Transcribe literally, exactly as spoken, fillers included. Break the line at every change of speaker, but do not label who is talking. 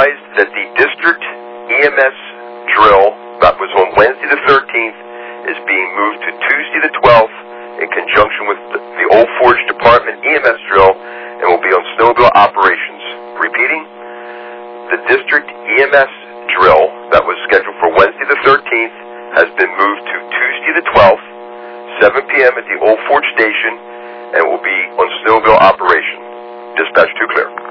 advised that the district E M S drill that was on Wednesday the thirteenth is being moved to Tuesday the twelfth in conjunction with the, the Old Forge Department E M S drill and will be on snowmobile operations. Repeating, the district E M S drill that was scheduled for Wednesday the thirteenth has been moved to Tuesday the twelfth, seven p.m. at the Old Forge Station, and will be on snowmobile operation. Dispatch two clear.